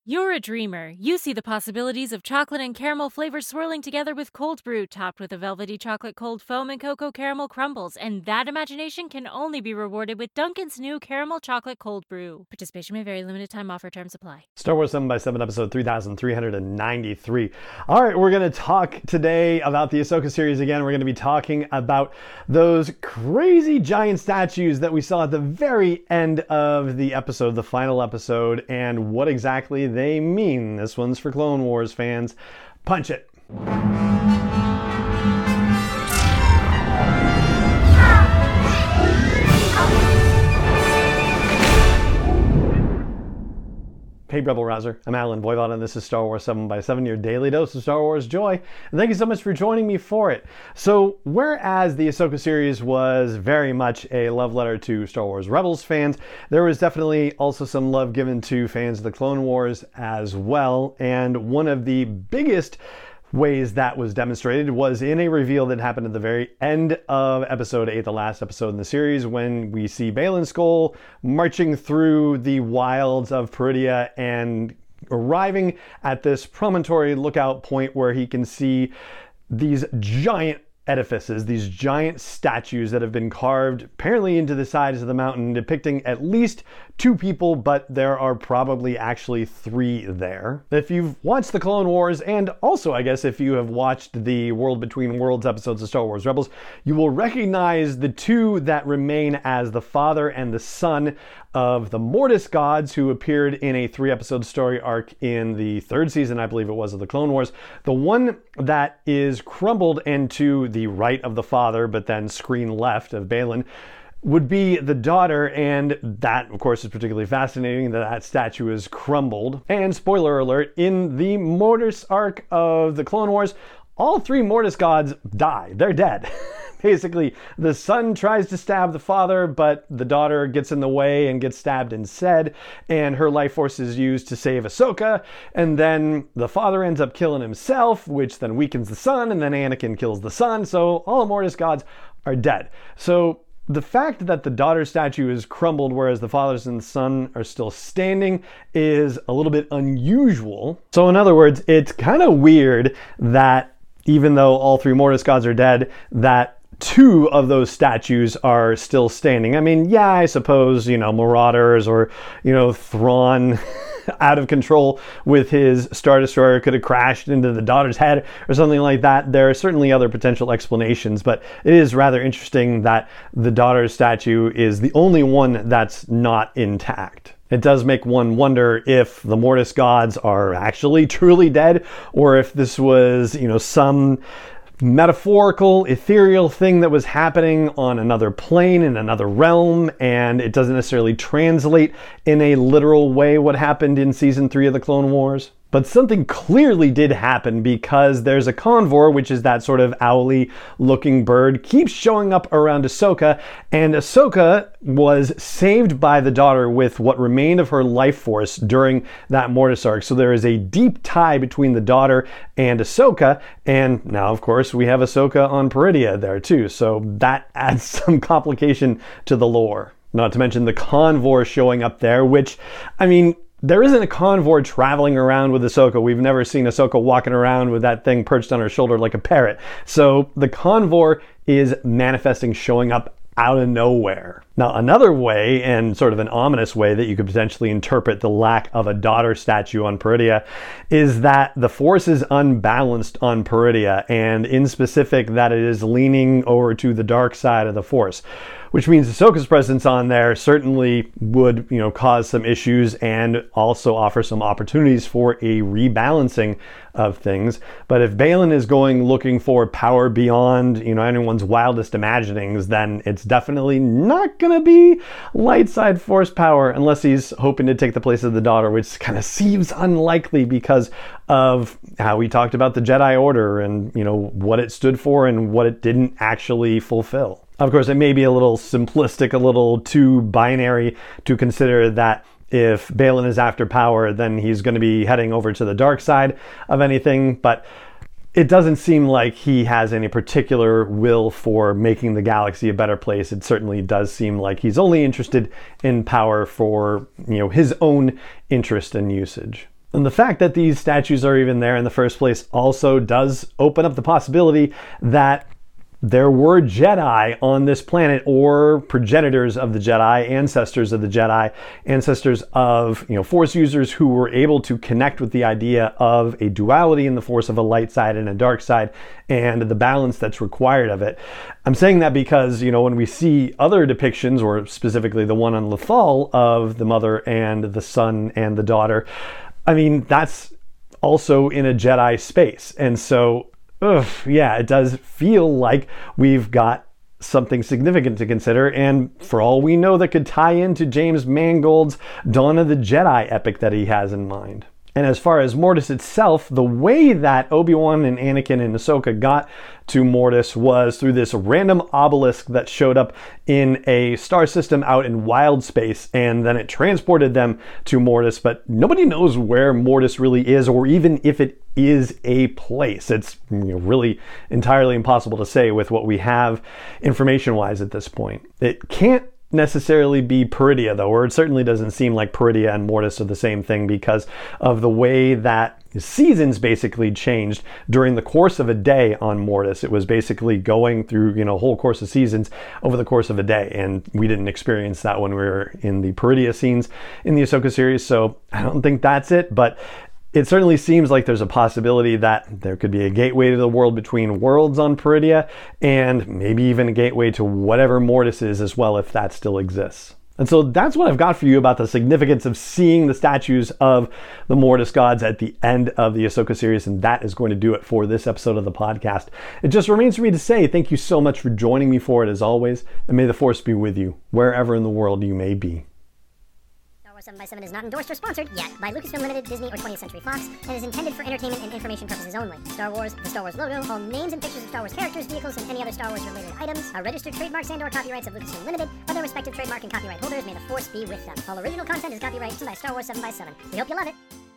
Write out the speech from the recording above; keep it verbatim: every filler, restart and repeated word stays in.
You're a dreamer. You see the possibilities of chocolate and caramel flavors swirling together with cold brew, topped with a velvety chocolate cold foam and cocoa caramel crumbles. And that imagination can only be rewarded with Dunkin's new caramel chocolate cold brew. Participation may vary. Limited time offer. Terms apply. Star Wars seven by seven episode three thousand three hundred ninety-three. All right, we're going to talk today about the Ahsoka series again. We're going to be talking about those crazy giant statues that we saw at the very end of the episode, the final episode, and what exactly they mean. This one's for Clone Wars fans. Punch it. Hey Rebel Rouser, I'm Alan Voivod and this is Star Wars seven by seven, your daily dose of Star Wars joy. And thank you so much for joining me for it. So, whereas the Ahsoka series was very much a love letter to Star Wars Rebels fans, there was definitely also some love given to fans of the Clone Wars as well. And one of the biggest ways that was demonstrated was in a reveal that happened at the very end of episode eight, the last episode in the series, when we see Baylan Skoll marching through the wilds of Peridea and arriving at this promontory lookout point where he can see these giant edifices, these giant statues that have been carved apparently into the sides of the mountain, depicting at least two people, but there are probably actually three there. If you've watched the Clone Wars, and also I guess if you have watched the World Between Worlds episodes of Star Wars Rebels, you will recognize the two that remain as the father and the son of the Mortis gods, who appeared in a three episode story arc in the third season, I believe it was, of the Clone Wars. The one that is crumbled and to the right of the father, but then screen left of Baylan, would be the daughter, and that, of course, is particularly fascinating that that statue is crumbled. And spoiler alert, in the Mortis arc of the Clone Wars, all three Mortis gods die. They're dead. Basically, the son tries to stab the father, but the daughter gets in the way and gets stabbed instead, and her life force is used to save Ahsoka, and then the father ends up killing himself, which then weakens the son, and then Anakin kills the son, so all the Mortis gods are dead. So the fact that the daughter statue is crumbled, whereas the father's and the son are still standing, is a little bit unusual. So in other words, it's kind of weird that even though all three Mortis gods are dead, that two of those statues are still standing. I mean, yeah, I suppose, you know, Marauders or, you know, Thrawn out of control with his Star Destroyer could have crashed into the daughter's head or something like that. There are certainly other potential explanations, but it is rather interesting that the daughter's statue is the only one that's not intact. It does make one wonder if the Mortis gods are actually truly dead, or if this was, you know, some metaphorical, ethereal thing that was happening on another plane, in another realm, and it doesn't necessarily translate in a literal way what happened in season three of the Clone Wars. But something clearly did happen, because there's a Convor, which is that sort of owly looking bird, keeps showing up around Ahsoka, and Ahsoka was saved by the daughter with what remained of her life force during that Mortis arc. So there is a deep tie between the daughter and Ahsoka, and now of course we have Ahsoka on Peridea there too, so that adds some complication to the lore. Not to mention the Convor showing up there, which, I mean, there isn't a Convor traveling around with Ahsoka. We've never seen Ahsoka walking around with that thing perched on her shoulder like a parrot. So the Convor is manifesting, showing up out of nowhere. Now, another way, and sort of an ominous way that you could potentially interpret the lack of a daughter statue on Peridea, is that the Force is unbalanced on Peridea, and in specific that it is leaning over to the dark side of the Force, which means Ahsoka's presence on there certainly would, you know, cause some issues and also offer some opportunities for a rebalancing of things. But if Baylan is going looking for power beyond, you know, anyone's wildest imaginings, then it's definitely not gonna be light side Force power, unless he's hoping to take the place of the daughter, which kind of seems unlikely because of how we talked about the Jedi Order and, you know, what it stood for and what it didn't actually fulfill. Of course, it may be a little simplistic, a little too binary to consider that if Baylan is after power, then he's going to be heading over to the dark side of anything, but it doesn't seem like he has any particular will for making the galaxy a better place. It certainly does seem like he's only interested in power for, you know, his own interest and usage. And the fact that these statues are even there in the first place also does open up the possibility that there were Jedi on this planet, or progenitors of the Jedi, ancestors of the Jedi, ancestors of, you know, Force users who were able to connect with the idea of a duality in the Force, of a light side and a dark side, and the balance that's required of it. I'm saying that because, you know, when we see other depictions, or specifically the one on Lothal of the mother and the son and the daughter, I mean, that's also in a Jedi space. And so Ugh, yeah, it does feel like we've got something significant to consider, and for all we know, that could tie into James Mangold's Dawn of the Jedi epic that he has in mind. And as far as Mortis itself, the way that Obi-Wan and Anakin and Ahsoka got to Mortis was through this random obelisk that showed up in a star system out in wild space, and then it transported them to Mortis, but nobody knows where Mortis really is, or even if it is a place. It's, you know, really entirely impossible to say with what we have information-wise at this point. It can't necessarily be Peridea, though, or it certainly doesn't seem like Peridea and Mortis are the same thing, because of the way that seasons basically changed during the course of a day on Mortis. It was basically going through, you know, a whole course of seasons over the course of a day, and we didn't experience that when we were in the Peridea scenes in the Ahsoka series, so I don't think that's it, but it certainly seems like there's a possibility that there could be a gateway to the world between worlds on Peridea, and maybe even a gateway to whatever Mortis is as well, if that still exists. And so that's what I've got for you about the significance of seeing the statues of the Mortis gods at the end of the Ahsoka series, and that is going to do it for this episode of the podcast. It just remains for me to say thank you so much for joining me for it, as always, and may the Force be with you, wherever in the world you may be. seven by seven is not endorsed or sponsored yet by Lucasfilm Limited, Disney, or twentieth Century Fox, and is intended for entertainment and information purposes only. Star Wars, the Star Wars logo, all names and pictures of Star Wars characters, vehicles, and any other Star Wars related items are registered trademarks and or copyrights of Lucasfilm Limited, or their respective trademark and copyright holders. May the Force be with them. All original content is copyright by Star Wars seven by seven. We hope you love it.